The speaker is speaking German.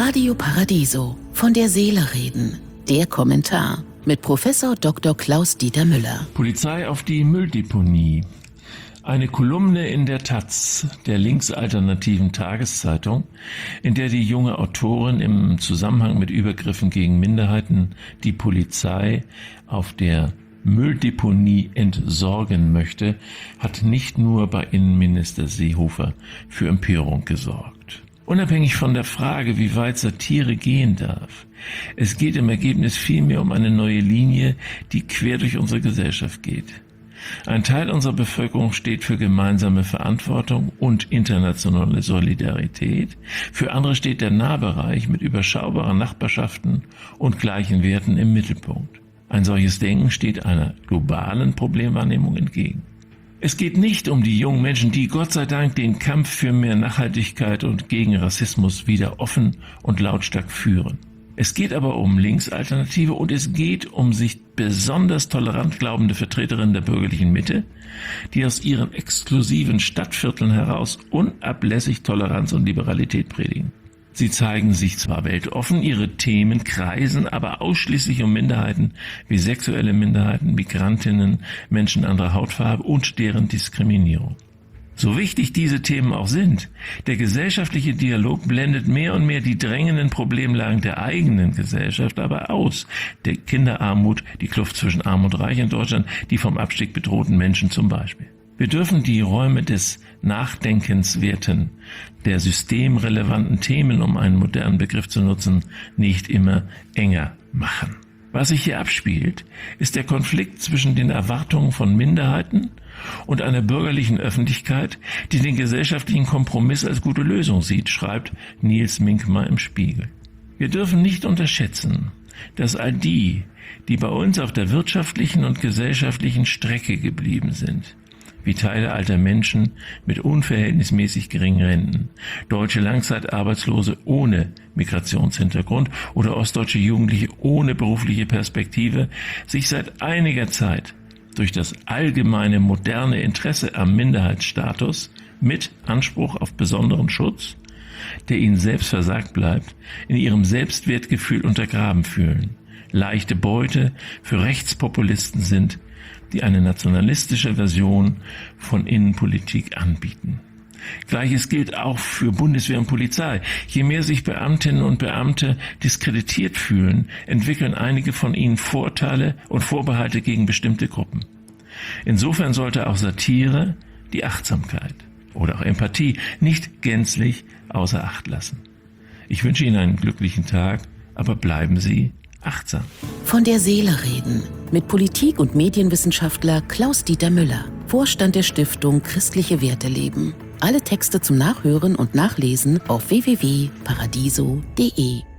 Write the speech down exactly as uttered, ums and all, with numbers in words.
Radio Paradiso, von der Seele reden. Der Kommentar mit Professor Doktor Klaus-Dieter Müller. Polizei auf die Mülldeponie. Eine Kolumne in der Taz, der linksalternativen Tageszeitung, in der die junge Autorin im Zusammenhang mit Übergriffen gegen Minderheiten die Polizei auf der Mülldeponie entsorgen möchte, hat nicht nur bei Innenminister Seehofer für Empörung gesorgt. Unabhängig von der Frage, wie weit Satire gehen darf, es geht im Ergebnis vielmehr um eine neue Linie, die quer durch unsere Gesellschaft geht. Ein Teil unserer Bevölkerung steht für gemeinsame Verantwortung und internationale Solidarität. Für andere steht der Nahbereich mit überschaubaren Nachbarschaften und gleichen Werten im Mittelpunkt. Ein solches Denken steht einer globalen Problemwahrnehmung entgegen. Es geht nicht um die jungen Menschen, die Gott sei Dank den Kampf für mehr Nachhaltigkeit und gegen Rassismus wieder offen und lautstark führen. Es geht aber um Linksalternative und es geht um sich besonders tolerant glaubende Vertreterinnen der bürgerlichen Mitte, die aus ihren exklusiven Stadtvierteln heraus unablässig Toleranz und Liberalität predigen. Sie zeigen sich zwar weltoffen, ihre Themen kreisen aber ausschließlich um Minderheiten wie sexuelle Minderheiten, Migrantinnen, Menschen anderer Hautfarbe und deren Diskriminierung. So wichtig diese Themen auch sind, der gesellschaftliche Dialog blendet mehr und mehr die drängenden Problemlagen der eigenen Gesellschaft aber aus. Der Kinderarmut, die Kluft zwischen Arm und Reich in Deutschland, die vom Abstieg bedrohten Menschen zum Beispiel. Wir dürfen die Räume des Nachdenkenswerten, der systemrelevanten Themen, um einen modernen Begriff zu nutzen, nicht immer enger machen. Was sich hier abspielt, ist der Konflikt zwischen den Erwartungen von Minderheiten und einer bürgerlichen Öffentlichkeit, die den gesellschaftlichen Kompromiss als gute Lösung sieht, schreibt Nils Minkmar im Spiegel. Wir dürfen nicht unterschätzen, dass all die, die bei uns auf der wirtschaftlichen und gesellschaftlichen Strecke geblieben sind, wie Teile alter Menschen mit unverhältnismäßig geringen Renten, deutsche Langzeitarbeitslose ohne Migrationshintergrund oder ostdeutsche Jugendliche ohne berufliche Perspektive, sich seit einiger Zeit durch das allgemeine moderne Interesse am Minderheitsstatus mit Anspruch auf besonderen Schutz, der ihnen selbst versagt bleibt, in ihrem Selbstwertgefühl untergraben fühlen, leichte Beute für Rechtspopulisten sind, die eine nationalistische Version von Innenpolitik anbieten. Gleiches gilt auch für Bundeswehr und Polizei. Je mehr sich Beamtinnen und Beamte diskreditiert fühlen, entwickeln einige von ihnen Vorteile und Vorbehalte gegen bestimmte Gruppen. Insofern sollte auch Satire die Achtsamkeit oder auch Empathie nicht gänzlich außer Acht lassen. Ich wünsche Ihnen einen glücklichen Tag, aber bleiben Sie achtsam. Von der Seele reden mit Politik- und Medienwissenschaftler Klaus-Dieter Müller, Vorstand der Stiftung Christliche Werte leben. Alle Texte zum Nachhören und Nachlesen auf w w w punkt paradiso punkt de.